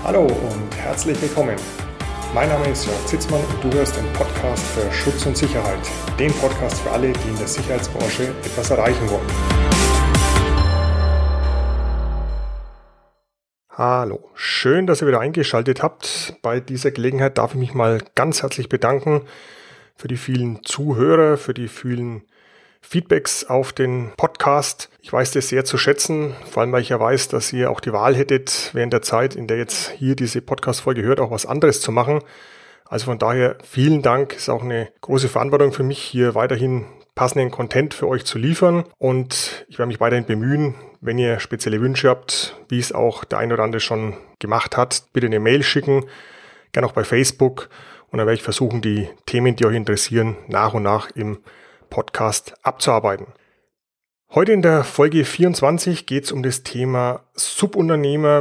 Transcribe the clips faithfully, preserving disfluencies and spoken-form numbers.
Hallo und herzlich willkommen. Mein Name ist Jörg Zitzmann und du hörst den Podcast für Schutz und Sicherheit. Den Podcast für alle, die in der Sicherheitsbranche etwas erreichen wollen. Hallo, schön, dass ihr wieder eingeschaltet habt. Bei dieser Gelegenheit darf ich mich mal ganz herzlich bedanken für die vielen Zuhörer, für die vielen Feedbacks auf den Podcast. Ich weiß das sehr zu schätzen, vor allem weil ich ja weiß, dass ihr auch die Wahl hättet, während der Zeit, in der jetzt hier diese Podcast-Folge hört, auch was anderes zu machen. Also von daher vielen Dank. Ist auch eine große Verantwortung für mich, hier weiterhin passenden Content für euch zu liefern. Und ich werde mich weiterhin bemühen, wenn ihr spezielle Wünsche habt, wie es auch der ein oder andere schon gemacht hat, bitte eine Mail schicken, gerne auch bei Facebook. Und dann werde ich versuchen, die Themen, die euch interessieren, nach und nach im Podcast abzuarbeiten. Heute in der Folge vierundzwanzig geht es um das Thema Subunternehmer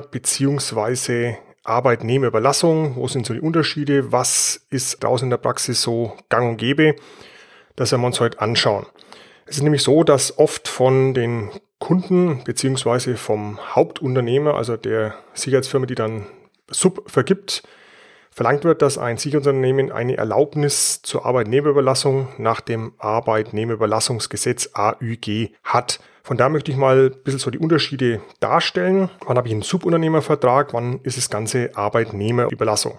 bzw. Arbeitnehmerüberlassung. Wo sind so die Unterschiede? Was ist draußen in der Praxis so gang und gäbe? Das werden wir uns heute anschauen. Es ist nämlich so, dass oft von den Kunden bzw. vom Hauptunternehmer, also der Sicherheitsfirma, die dann Sub vergibt, verlangt wird, dass ein Sicherheitsunternehmen eine Erlaubnis zur Arbeitnehmerüberlassung nach dem Arbeitnehmerüberlassungsgesetz A Ü G hat. Von da möchte ich mal ein bisschen so die Unterschiede darstellen. Wann habe ich einen Subunternehmervertrag? Wann ist das Ganze Arbeitnehmerüberlassung?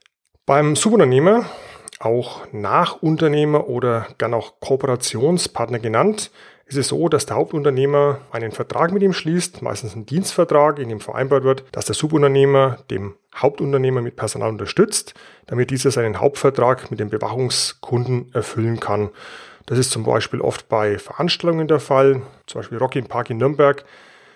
Beim Subunternehmer, auch Nachunternehmer oder gern auch Kooperationspartner genannt, ist es so, dass der Hauptunternehmer einen Vertrag mit ihm schließt, meistens einen Dienstvertrag, in dem vereinbart wird, dass der Subunternehmer dem Hauptunternehmer mit Personal unterstützt, damit dieser seinen Hauptvertrag mit dem Bewachungskunden erfüllen kann. Das ist zum Beispiel oft bei Veranstaltungen der Fall, zum Beispiel Rock im Park in Nürnberg,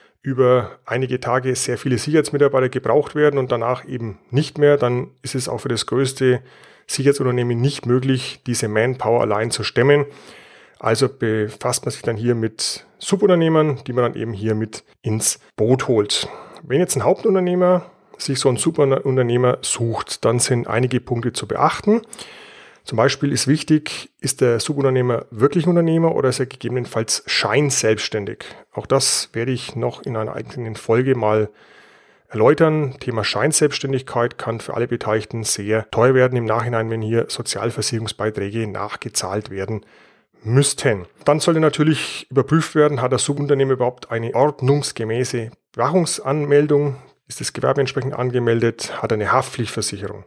über einige Tage sehr viele Sicherheitsmitarbeiter gebraucht werden und danach eben nicht mehr. Dann ist es auch für das größte Sicherheitsunternehmen nicht möglich, diese Manpower allein zu stemmen. Also befasst man sich dann hier mit Subunternehmern, die man dann eben hier mit ins Boot holt. Wenn jetzt ein Hauptunternehmer sich so einen Subunternehmer sucht, dann sind einige Punkte zu beachten. Zum Beispiel ist wichtig, ist der Subunternehmer wirklich Unternehmer oder ist er gegebenenfalls scheinselbstständig? Auch das werde ich noch in einer eigenen Folge mal erläutern. Thema Scheinselbstständigkeit kann für alle Beteiligten sehr teuer werden im Nachhinein, wenn hier Sozialversicherungsbeiträge nachgezahlt werden müssten. Dann sollte natürlich überprüft werden, hat der Subunternehmer überhaupt eine ordnungsgemäße Bewachungsanmeldung? Ist das Gewerbe entsprechend angemeldet? Hat er eine Haftpflichtversicherung?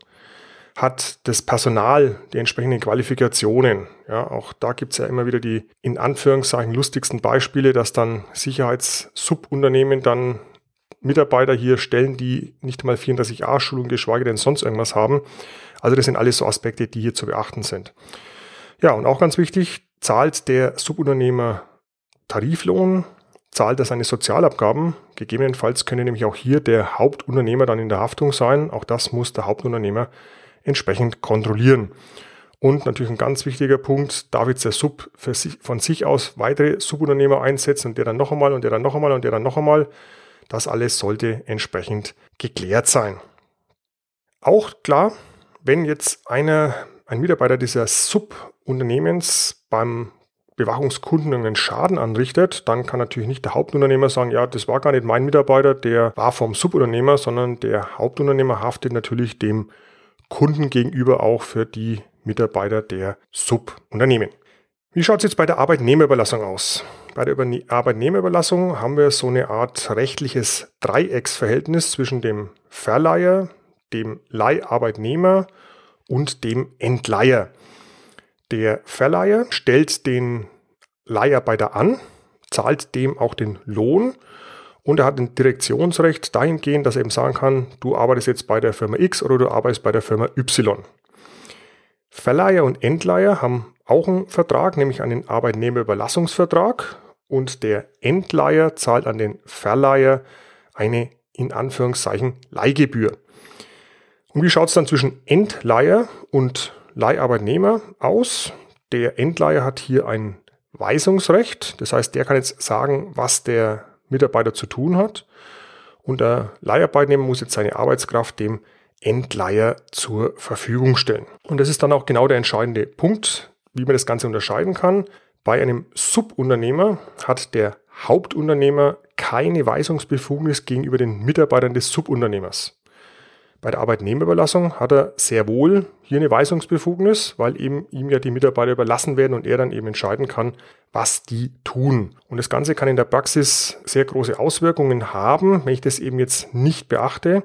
Hat das Personal die entsprechenden Qualifikationen? Ja, auch da gibt es ja immer wieder die in Anführungszeichen lustigsten Beispiele, dass dann Sicherheitssubunternehmen dann Mitarbeiter hier stellen, die nicht mal vierunddreißig a Schulung, geschweige denn sonst irgendwas haben. Also das sind alles so Aspekte, die hier zu beachten sind. Ja, und auch ganz wichtig, zahlt der Subunternehmer Tariflohn, zahlt er seine Sozialabgaben. Gegebenenfalls könnte nämlich auch hier der Hauptunternehmer dann in der Haftung sein. Auch das muss der Hauptunternehmer entsprechend kontrollieren. Und natürlich ein ganz wichtiger Punkt, darf jetzt der Sub für sich, von sich aus weitere Subunternehmer einsetzen und der dann noch einmal und der dann noch einmal und der dann noch einmal. Das alles sollte entsprechend geklärt sein. Auch klar, wenn jetzt einer ein Mitarbeiter dieses Subunternehmens beim Bewachungskunden einen Schaden anrichtet, dann kann natürlich nicht der Hauptunternehmer sagen, ja, das war gar nicht mein Mitarbeiter, der war vom Subunternehmer, sondern der Hauptunternehmer haftet natürlich dem Kunden gegenüber auch für die Mitarbeiter der Subunternehmen. Wie schaut es jetzt bei der Arbeitnehmerüberlassung aus? Bei der Überne- Arbeitnehmerüberlassung haben wir so eine Art rechtliches Dreiecksverhältnis zwischen dem Verleiher, dem Leiharbeitnehmer und dem Entleiher. Der Verleiher stellt den Leiharbeiter an, zahlt dem auch den Lohn und er hat ein Direktionsrecht dahingehend, dass er eben sagen kann, du arbeitest jetzt bei der Firma X oder du arbeitest bei der Firma Y. Verleiher und Entleiher haben auch einen Vertrag, nämlich einen Arbeitnehmerüberlassungsvertrag und der Entleiher zahlt an den Verleiher eine in Anführungszeichen Leihgebühr. Und wie schaut es dann zwischen Entleiher und Leiharbeitnehmer aus? Der Entleiher hat hier ein Weisungsrecht, das heißt, der kann jetzt sagen, was der Mitarbeiter zu tun hat und der Leiharbeitnehmer muss jetzt seine Arbeitskraft dem Entleiher zur Verfügung stellen. Und das ist dann auch genau der entscheidende Punkt, wie man das Ganze unterscheiden kann. Bei einem Subunternehmer hat der Hauptunternehmer keine Weisungsbefugnis gegenüber den Mitarbeitern des Subunternehmers. Bei der Arbeitnehmerüberlassung hat er sehr wohl hier eine Weisungsbefugnis, weil eben ihm ja die Mitarbeiter überlassen werden und er dann eben entscheiden kann, was die tun. Und das Ganze kann in der Praxis sehr große Auswirkungen haben, wenn ich das eben jetzt nicht beachte.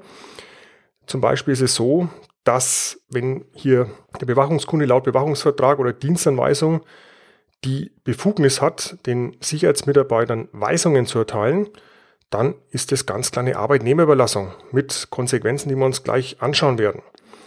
Zum Beispiel ist es so, dass wenn hier der Bewachungskunde laut Bewachungsvertrag oder Dienstanweisung die Befugnis hat, den Sicherheitsmitarbeitern Weisungen zu erteilen, dann ist das ganz klar eine Arbeitnehmerüberlassung mit Konsequenzen, die wir uns gleich anschauen werden.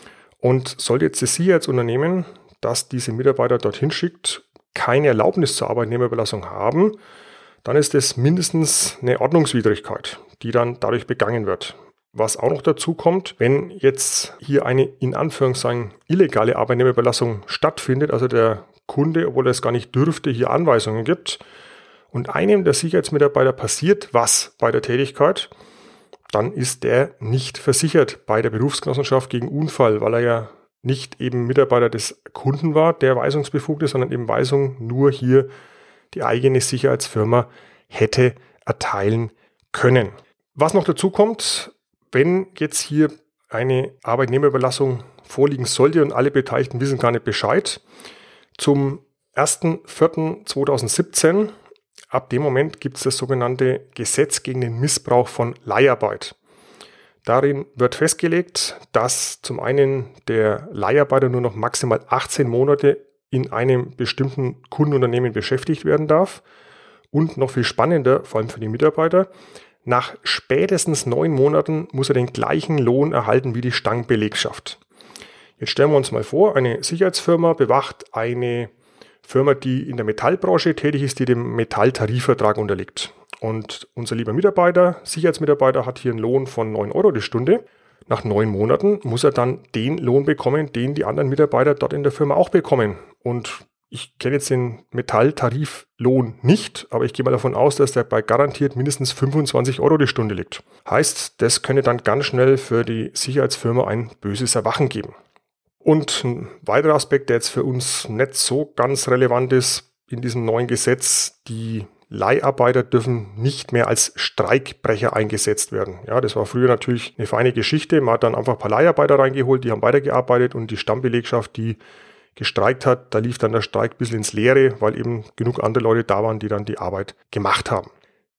Und sollte jetzt das Sicherheitsunternehmen, das diese Mitarbeiter dorthin schickt, keine Erlaubnis zur Arbeitnehmerüberlassung haben, dann ist das mindestens eine Ordnungswidrigkeit, die dann dadurch begangen wird. Was auch noch dazu kommt, wenn jetzt hier eine in Anführungszeichen illegale Arbeitnehmerüberlassung stattfindet, also der Kunde, obwohl er es gar nicht dürfte, hier Anweisungen gibt, und einem der Sicherheitsmitarbeiter passiert was bei der Tätigkeit, dann ist der nicht versichert bei der Berufsgenossenschaft gegen Unfall, weil er ja nicht eben Mitarbeiter des Kunden war, der weisungsbefugt ist, sondern eben Weisung nur hier die eigene Sicherheitsfirma hätte erteilen können. Was noch dazu kommt, wenn jetzt hier eine Arbeitnehmerüberlassung vorliegen sollte und alle Beteiligten wissen gar nicht Bescheid, zum ersten vierten zweitausendsiebzehn, ab dem Moment gibt es das sogenannte Gesetz gegen den Missbrauch von Leiharbeit. Darin wird festgelegt, dass zum einen der Leiharbeiter nur noch maximal achtzehn Monate in einem bestimmten Kundenunternehmen beschäftigt werden darf und noch viel spannender, vor allem für die Mitarbeiter, nach spätestens neun Monaten muss er den gleichen Lohn erhalten wie die Stammbeleggschaft. Jetzt stellen wir uns mal vor, eine Sicherheitsfirma bewacht eine Firma, die in der Metallbranche tätig ist, die dem Metalltarifvertrag unterliegt. Und unser lieber Mitarbeiter, Sicherheitsmitarbeiter, hat hier einen Lohn von neun Euro die Stunde. Nach neun Monaten muss er dann den Lohn bekommen, den die anderen Mitarbeiter dort in der Firma auch bekommen. Und ich kenne jetzt den Metalltariflohn nicht, aber ich gehe mal davon aus, dass der bei garantiert mindestens fünfundzwanzig Euro die Stunde liegt. Heißt, das könnte dann ganz schnell für die Sicherheitsfirma ein böses Erwachen geben. Und ein weiterer Aspekt, der jetzt für uns nicht so ganz relevant ist in diesem neuen Gesetz, die Leiharbeiter dürfen nicht mehr als Streikbrecher eingesetzt werden. Ja, das war früher natürlich eine feine Geschichte. Man hat dann einfach ein paar Leiharbeiter reingeholt, die haben weitergearbeitet und die Stammbelegschaft, die gestreikt hat, da lief dann der Streik ein bisschen ins Leere, weil eben genug andere Leute da waren, die dann die Arbeit gemacht haben.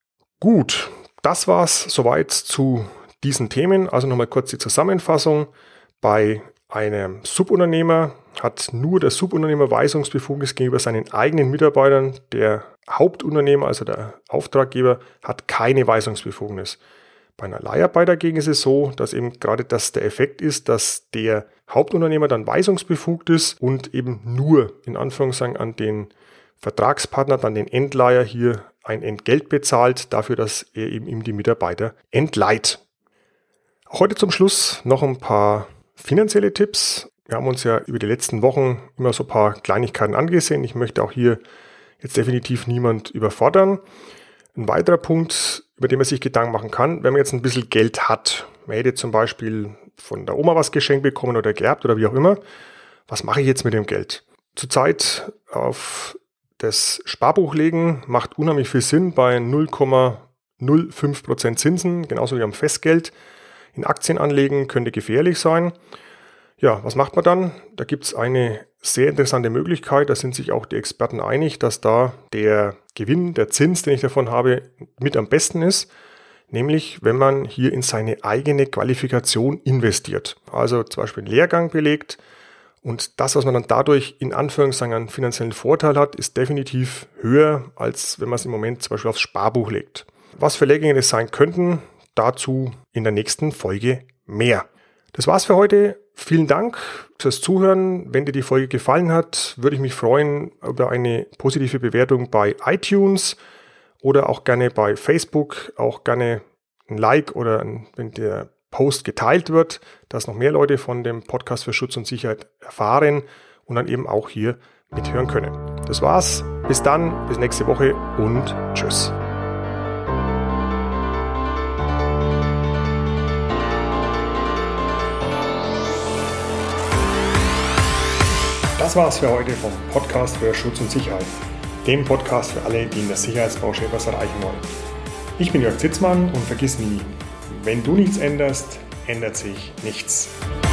Gut, das war's soweit zu diesen Themen. Also nochmal kurz die Zusammenfassung. Bei einem Subunternehmer hat nur der Subunternehmer Weisungsbefugnis gegenüber seinen eigenen Mitarbeitern. Der Hauptunternehmer, also der Auftraggeber, hat keine Weisungsbefugnis. Bei einer Leiharbeiter dagegen ist es so, dass eben gerade das der Effekt ist, dass der Hauptunternehmer dann weisungsbefugt ist und eben nur in Anführungszeichen an den Vertragspartner, dann den Endleiher hier ein Entgelt bezahlt, dafür, dass er eben ihm die Mitarbeiter entleiht. Heute zum Schluss noch ein paar finanzielle Tipps. Wir haben uns ja über die letzten Wochen immer so ein paar Kleinigkeiten angesehen. Ich möchte auch hier jetzt definitiv niemand überfordern. Ein weiterer Punkt, über den man sich Gedanken machen kann, wenn man jetzt ein bisschen Geld hat. Man hätte zum Beispiel von der Oma was geschenkt bekommen oder geerbt oder wie auch immer. Was mache ich jetzt mit dem Geld? Zurzeit auf das Sparbuch legen macht unheimlich viel Sinn bei null Komma null fünf Prozent Zinsen, genauso wie am Festgeld. In Aktien anlegen könnte gefährlich sein. Ja, was macht man dann? Da gibt es eine sehr interessante Möglichkeit, da sind sich auch die Experten einig, dass da der Gewinn, der Zins, den ich davon habe, mit am besten ist. Nämlich, wenn man hier in seine eigene Qualifikation investiert. Also zum Beispiel einen Lehrgang belegt und das, was man dann dadurch in Anführungszeichen einen finanziellen Vorteil hat, ist definitiv höher, als wenn man es im Moment zum Beispiel aufs Sparbuch legt. Was für Lehrgänge das sein könnten, dazu in der nächsten Folge mehr. Das war's für heute. Vielen Dank fürs Zuhören. Wenn dir die Folge gefallen hat, würde ich mich freuen über eine positive Bewertung bei iTunes oder auch gerne bei Facebook, auch gerne ein Like oder ein, wenn der Post geteilt wird, dass noch mehr Leute von dem Podcast für Schutz und Sicherheit erfahren und dann eben auch hier mithören können. Das war's. Bis dann, bis nächste Woche und tschüss. Das war's für heute vom Podcast für Schutz und Sicherheit, dem Podcast für alle, die in der Sicherheitsbranche etwas erreichen wollen. Ich bin Jörg Zitzmann und vergiss nie, wenn du nichts änderst, ändert sich nichts.